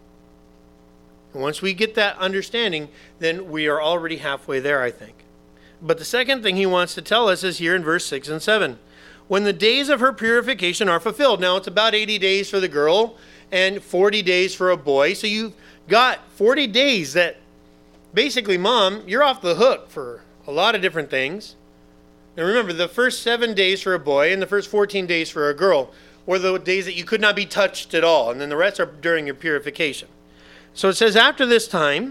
And once we get that understanding, then we are already halfway there, I think. But the second thing he wants to tell us is here in verse 6 and 7. When the days of her purification are fulfilled. Now, it's about 80 days for the girl and 40 days for a boy. So you've got 40 days that basically, Mom, you're off the hook for a lot of different things. And remember, the first 7 days for a boy and the first 14 days for a girl were the days that you could not be touched at all. And then the rest are during your purification. So it says, after this time,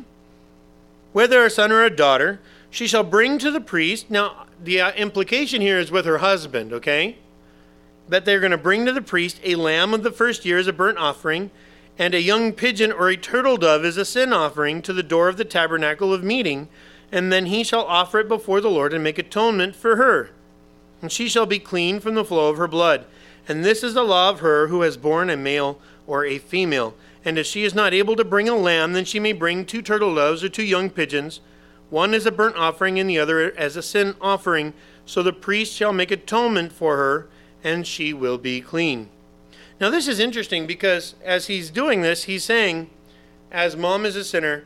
whether a son or a daughter, she shall bring to the priest. Now, the implication here is with her husband, okay? That they're going to bring to the priest a lamb of the first year as a burnt offering, and a young pigeon or a turtle dove is a sin offering to the door of the tabernacle of meeting, and then he shall offer it before the Lord and make atonement for her. And she shall be clean from the flow of her blood. And this is the law of her who has borne a male or a female. And if she is not able to bring a lamb, then she may bring 2 turtle doves or 2 young pigeons, one as a burnt offering and the other as a sin offering. So the priest shall make atonement for her, and she will be clean. Now, this is interesting because as he's doing this, he's saying, as mom is a sinner,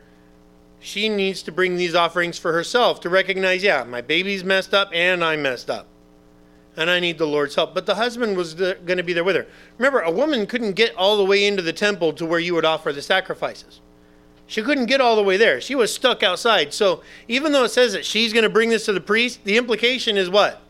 she needs to bring these offerings for herself to recognize, yeah, my baby's messed up and I'm messed up. And I need the Lord's help. But the husband was going to be there with her. Remember, a woman couldn't get all the way into the temple to where you would offer the sacrifices. She couldn't get all the way there. She was stuck outside. So even though it says that she's going to bring this to the priest, the implication is what?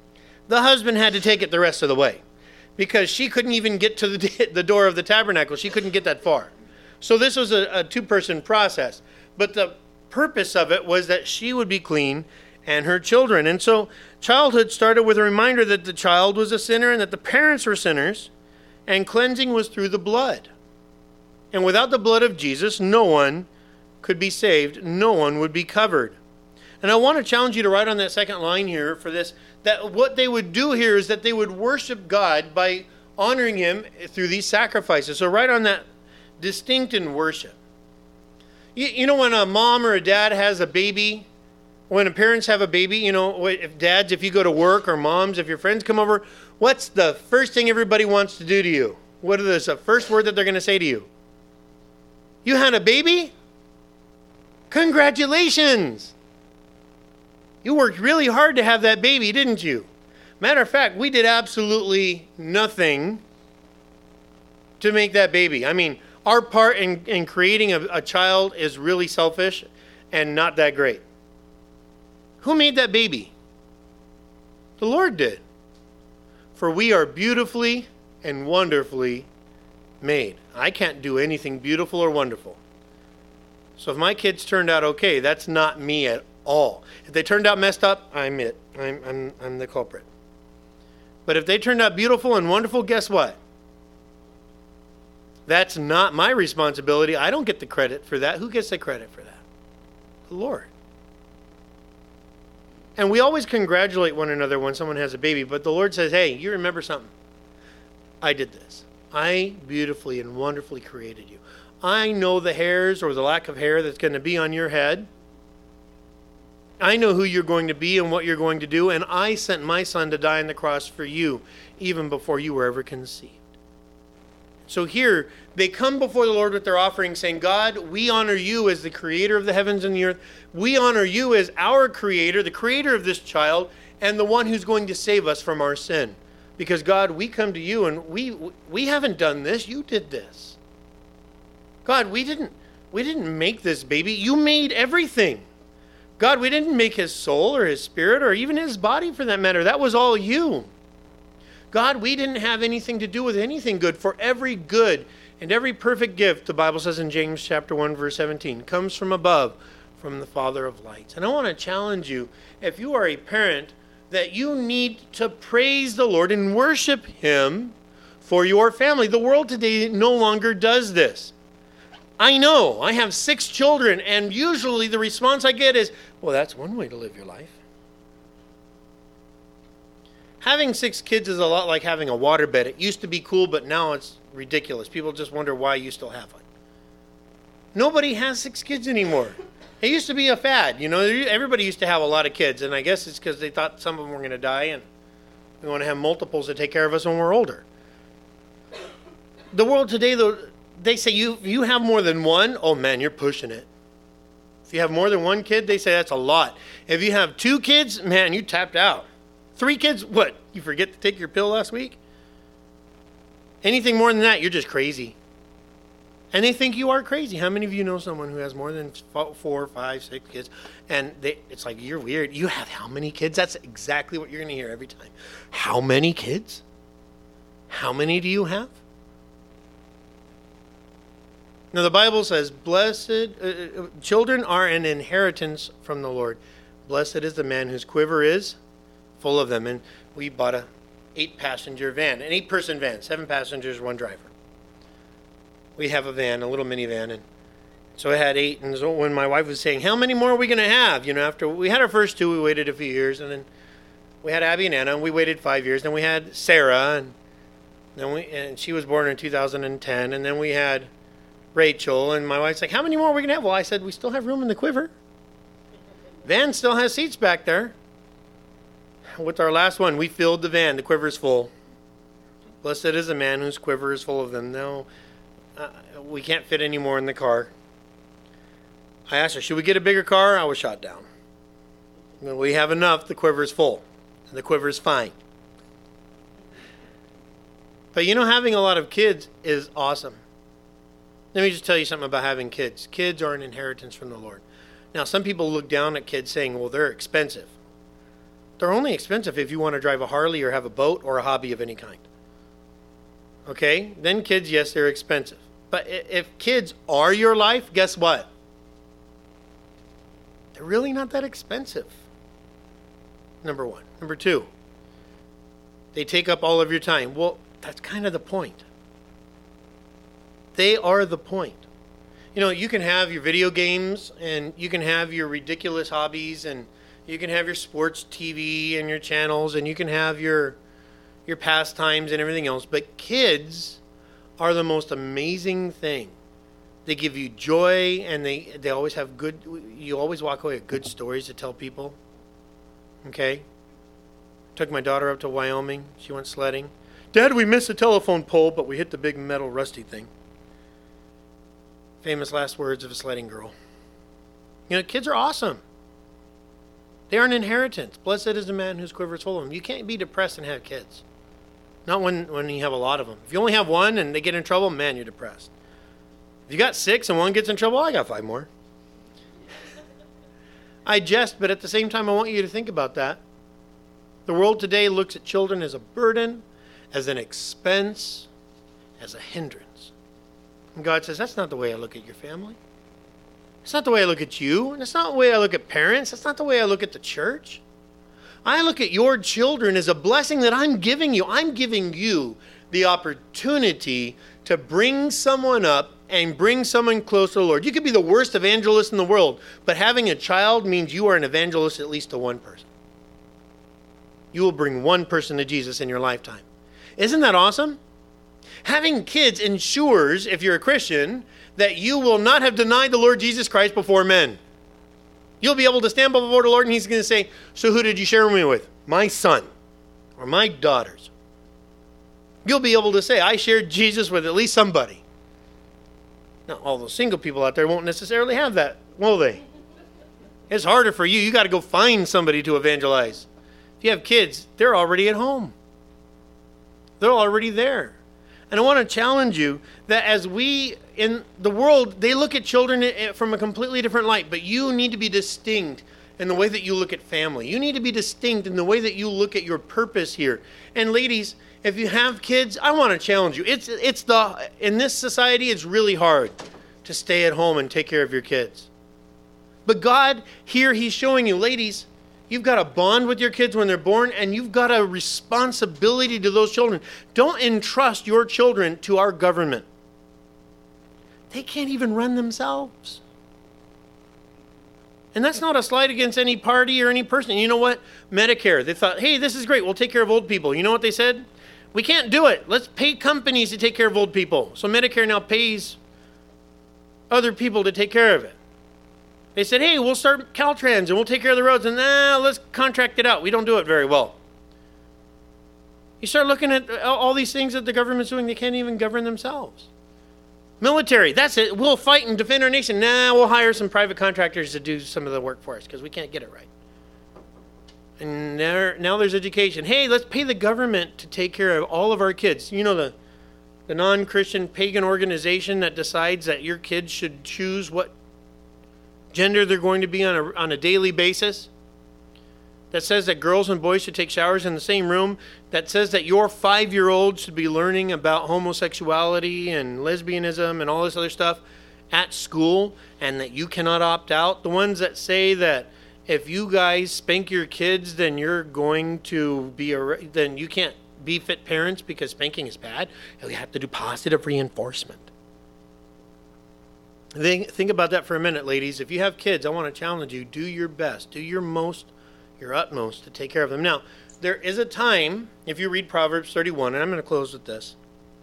The husband had to take it the rest of the way. Because she couldn't even get to the door of the tabernacle. She couldn't get that far. So this was a two-person process. But the purpose of it was that she would be clean and her children. And so childhood started with a reminder that the child was a sinner and that the parents were sinners. And cleansing was through the blood. And without the blood of Jesus, no one could be saved. No one would be covered. And I want to challenge you to write on that second line here for this, that what they would do here is that they would worship God by honoring him through these sacrifices. So write on that, distinct in worship. You know, when a mom or a dad has a baby, when parents have a baby, you know, if dads, if you go to work, or moms, if your friends come over, what's the first thing everybody wants to do to you? What is the first word that they're going to say to you? You had a baby? Congratulations! You worked really hard to have that baby, didn't you? Matter of fact, we did absolutely nothing to make that baby. I mean, our part in creating a child is really selfish and not that great. Who made that baby? The Lord did. For we are beautifully and wonderfully made. I can't do anything beautiful or wonderful. So if my kids turned out okay, that's not me at all. If they turned out messed up, I'm it. I'm the culprit. But if they turned out beautiful and wonderful, guess what? That's not my responsibility. I don't get the credit for that. Who gets the credit for that? The Lord. And we always congratulate one another when someone has a baby, but the Lord says, hey, you remember something? I did this. I beautifully and wonderfully created you. I know the hairs or the lack of hair that's going to be on your head. I know who you're going to be and what you're going to do, and I sent my son to die on the cross for you, even before you were ever conceived. So here, they come before the Lord with their offering, saying, God, we honor you as the creator of the heavens and the earth. We honor you as our creator, the creator of this child, and the one who's going to save us from our sin. Because, God, we come to you, and we haven't done this. You did this. God, we didn't make this baby. You made everything. God, we didn't make his soul or his spirit or even his body for that matter. That was all you. God, we didn't have anything to do with anything good. For every good and every perfect gift, the Bible says in James chapter 1, verse 17, comes from above, from the Father of lights. And I want to challenge you, if you are a parent, that you need to praise the Lord and worship him for your family. The world today no longer does this. I know, I have 6 children, and usually the response I get is, well, that's one way to live your life. Having 6 kids is a lot like having a waterbed. It used to be cool, but now it's ridiculous. People just wonder why you still have one. Nobody has 6 kids anymore. It used to be a fad. You know, everybody used to have a lot of kids, and I guess it's because they thought some of them were going to die, and we want to have multiples to take care of us when we're older. The world today, though, they say you have more than one, oh man, you're pushing it. If you have more than 1 kid, they say that's a lot. If you have 2 kids, man, you tapped out. 3 kids, what? You forget to take your pill last week? Anything more than that, you're just crazy. And they think you are crazy. How many of you know someone who has more than 4, 5, 6 kids? And it's like, you're weird. You have how many kids? That's exactly what you're going to hear every time. How many kids? How many do you have? Now the Bible says, blessed children are an inheritance from the Lord. Blessed is the man whose quiver is full of them. And we bought a 8-passenger van, an 8-person van, 7 passengers, 1 driver. We have a van, a little minivan, and so I had 8. And so when my wife was saying, how many more are we going to have? You know, after we had our first 2, we waited a few years, and then we had Abby and Anna, and we waited 5 years. Then we had Sarah, and she was born in 2010, and then we had Rachel, and my wife's like, how many more are we going to have? Well, I said, we still have room in the quiver. Van still has seats back there. With our last one, we filled the van. The quiver's full. Blessed is the man whose quiver is full of them. No, we can't fit any more in the car. I asked her, should we get a bigger car? I was shot down. Well, we have enough. The quiver's full. And the quiver's fine. But you know, having a lot of kids is awesome. Let me just tell you something about having kids. Kids are an inheritance from the Lord. Now, some people look down at kids saying, well, they're expensive. They're only expensive if you want to drive a Harley or have a boat or a hobby of any kind. Okay? Then kids, yes, they're expensive. But if kids are your life, guess what? They're really not that expensive. Number 1. Number 2, they take up all of your time. Well, that's kind of the point. They are the point. You know, you can have your video games, and you can have your ridiculous hobbies, and you can have your sports TV and your channels, and you can have your pastimes and everything else. But kids are the most amazing thing. They give you joy, and they always have good, you always walk away with good stories to tell people. Okay? Took my daughter up to Wyoming. She went sledding. Dad, we missed the telephone pole, but we hit the big metal rusty thing. Famous last words of a sledding girl. You know, kids are awesome. They are an inheritance. Blessed is the man whose quiver is full of them. You can't be depressed and have kids. Not when you have a lot of them. If you only have 1 and they get in trouble, man, you're depressed. If you got 6 and 1 gets in trouble, I got 5 more. I jest, but at the same time, I want you to think about that. The world today looks at children as a burden, as an expense, as a hindrance. And God says, that's not the way I look at your family. It's not the way I look at you. And it's not the way I look at parents. It's not the way I look at the church. I look at your children as a blessing that I'm giving you. I'm giving you the opportunity to bring someone up and bring someone close to the Lord. You could be the worst evangelist in the world, but having a child means you are an evangelist at least to 1 person. You will bring 1 person to Jesus in your lifetime. Isn't that awesome? Having kids ensures, if you're a Christian, that you will not have denied the Lord Jesus Christ before men. You'll be able to stand before the Lord and he's going to say, so who did you share me with? My son or my daughters. You'll be able to say, I shared Jesus with at least somebody. Now, all those single people out there won't necessarily have that, will they? It's harder for you. You got to go find somebody to evangelize. If you have kids, they're already at home. They're already there. And I want to challenge you that as we, in the world, they look at children from a completely different light, but you need to be distinct in the way that you look at family. You need to be distinct in the way that you look at your purpose here. And ladies, if you have kids, I want to challenge you. In this society, it's really hard to stay at home and take care of your kids. But God, here he's showing you, ladies, you've got a bond with your kids when they're born, and you've got a responsibility to those children. Don't entrust your children to our government. They can't even run themselves. And that's not a slight against any party or any person. You know what? Medicare, they thought, hey, this is great. We'll take care of old people. You know what they said? We can't do it. Let's pay companies to take care of old people. So Medicare now pays other people to take care of it. They said, hey, we'll start Caltrans and we'll take care of the roads. And let's contract it out. We don't do it very well. You start looking at all these things that the government's doing. They can't even govern themselves. Military, that's it. We'll fight and defend our nation. We'll hire some private contractors to do some of the work for us because we can't get it right. And now there's education. Hey, let's pay the government to take care of all of our kids. You know, the non-Christian pagan organization that decides that your kids should choose what gender they're going to be on a daily basis, that says that girls and boys should take showers in the same room, that says that your 5-year-old should be learning about homosexuality and lesbianism and all this other stuff at school, and that you cannot opt out. The ones that say that if you guys spank your kids, then you're going to then you can't be fit parents because spanking is bad. You have to do positive reinforcement. Think about that for a minute, ladies. If you have kids, I want to challenge you, do your best, do your utmost to take care of them. Now, there is a time, if you read Proverbs 31, and I'm going to close with this.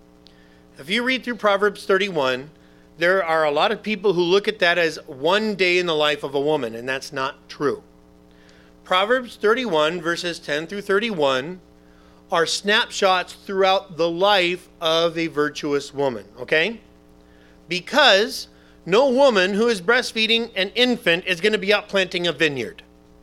If you read through Proverbs 31, there are a lot of people who look at that as one day in the life of a woman, and that's not true. Proverbs 31, verses 10 through 31, are snapshots throughout the life of a virtuous woman, okay? Because no woman who is breastfeeding an infant is going to be out planting a vineyard.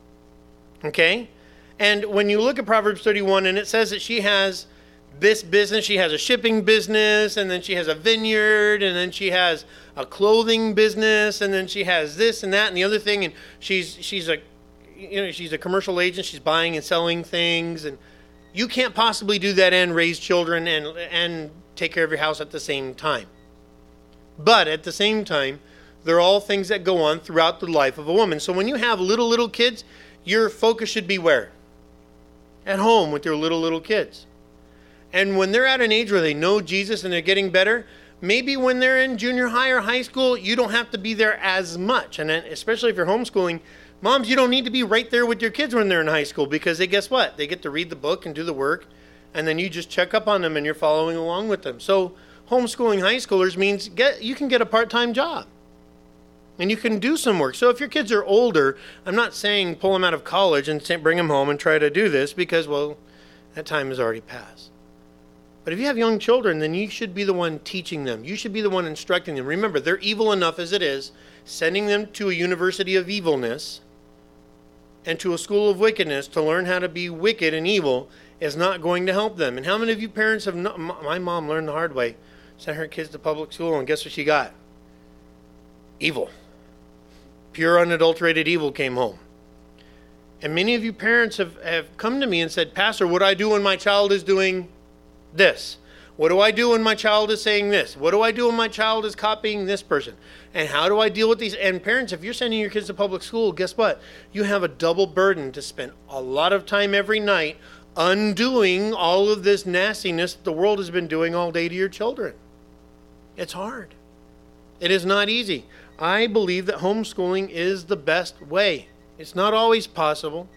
Okay? And when you look at Proverbs 31, and it says that she has this business, she has a shipping business, and then she has a vineyard, and then she has a clothing business, and then she has this and that and the other thing, and she's a commercial agent, she's buying and selling things, and you can't possibly do that and raise children and take care of your house at the same time. But at the same time, they're all things that go on throughout the life of a woman. So when you have little kids, your focus should be where? At home with your little kids. And when they're at an age where they know Jesus and they're getting better, maybe when they're in junior high or high school, you don't have to be there as much. And especially if you're homeschooling, moms, you don't need to be right there with your kids when they're in high school, because guess what? They get to read the book and do the work, and then you just check up on them and you're following along with them. So homeschooling high schoolers means you can get a part-time job and you can do some work. So if your kids are older, I'm not saying pull them out of college and bring them home and try to do this, because, well, that time has already passed. But if you have young children, then you should be the one teaching them. You should be the one instructing them. Remember, they're evil enough as it is. Sending them to a university of evilness and to a school of wickedness to learn how to be wicked and evil is not going to help them. And how many of you parents have not? My mom learned the hard way. Sent her kids to public school, and guess what she got? Evil. Pure, unadulterated evil came home. And many of you parents have come to me and said, Pastor, what do I do when my child is doing this? What do I do when my child is saying this? What do I do when my child is copying this person? And how do I deal with these? And parents, if you're sending your kids to public school, guess what? You have a double burden to spend a lot of time every night undoing all of this nastiness that the world has been doing all day to your children. It's hard. It is not easy. I believe that homeschooling is the best way. It's not always possible.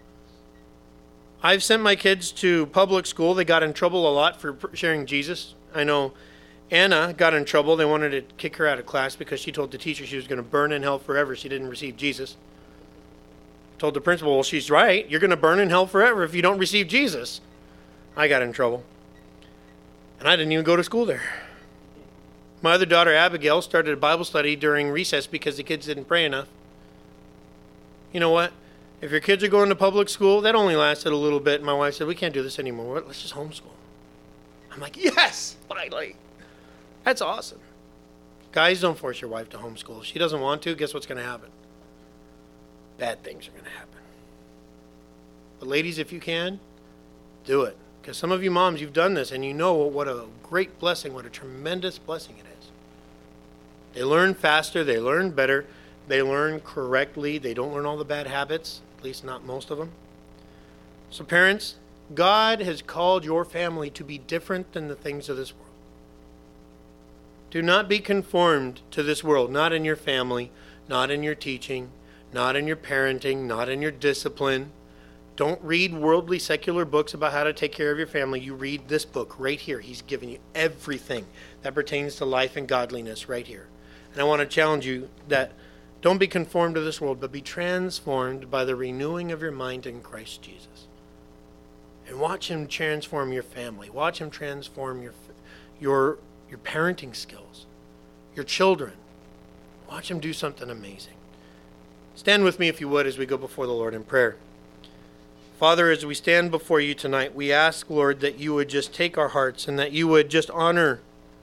I've sent my kids to public school. They got in trouble a lot for sharing Jesus. I know Anna got in trouble. They wanted to kick her out of class because she told the teacher she was going to burn in hell forever if she didn't receive Jesus. Told the principal, well, she's right. You're going to burn in hell forever if you don't receive Jesus. I got in trouble. And I didn't even go to school there. My other daughter, Abigail, started a Bible study during recess because the kids didn't pray enough. You know what? If your kids are going to public school, that only lasted a little bit. My wife said, we can't do this anymore. Let's just homeschool. I'm like, yes, finally. That's awesome. Guys, don't force your wife to homeschool. If she doesn't want to, guess what's going to happen? Bad things are going to happen. But ladies, if you can, do it. Because some of you moms, you've done this, and you know what a great blessing, what a tremendous blessing it is. They learn faster, they learn better, they learn correctly, they don't learn all the bad habits, at least not most of them. So parents, God has called your family to be different than the things of this world. Do not be conformed to this world, not in your family, not in your teaching, not in your parenting, not in your discipline. Don't read worldly, secular books about how to take care of your family. You read this book right here. He's given you everything that pertains to life and godliness right here. And I want to challenge you that don't be conformed to this world, but be transformed by the renewing of your mind in Christ Jesus. And watch him transform your family. Watch him transform your parenting skills, your children. Watch him do something amazing. Stand with me, if you would, as we go before the Lord in prayer. Father, as we stand before you tonight, we ask, Lord, that you would just take our hearts and that you would just honor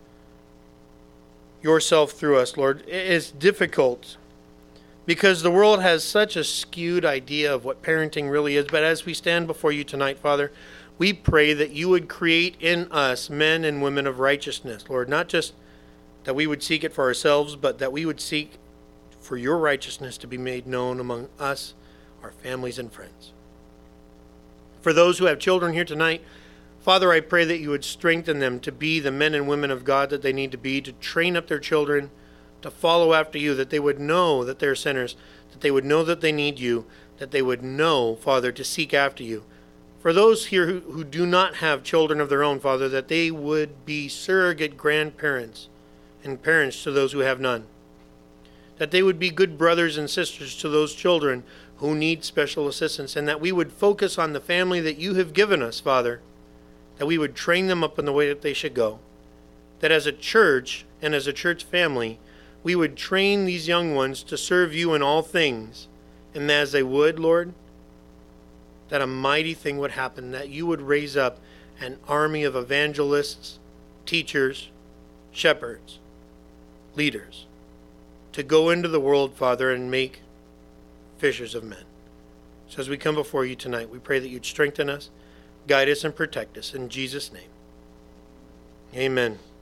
yourself through us, Lord. It's difficult because the world has such a skewed idea of what parenting really is. But as we stand before you tonight, Father, we pray that you would create in us men and women of righteousness, Lord. Not just that we would seek it for ourselves, but that we would seek for your righteousness to be made known among us, our families, and friends. For those who have children here tonight, Father, I pray that you would strengthen them to be the men and women of God that they need to be, to train up their children, to follow after you, that they would know that they're sinners, that they would know that they need you, that they would know, Father, to seek after you. For those here who do not have children of their own, Father, that they would be surrogate grandparents and parents to those who have none. That they would be good brothers and sisters to those children who need special assistance, and that we would focus on the family that you have given us, Father, that we would train them up in the way that they should go, that as a church and as a church family, we would train these young ones to serve you in all things, and as they would, Lord, that a mighty thing would happen, that you would raise up an army of evangelists, teachers, shepherds, leaders, to go into the world, Father, and make fishers of men. So as we come before you tonight, we pray that you'd strengthen us, guide us, and protect us. In Jesus' name, amen.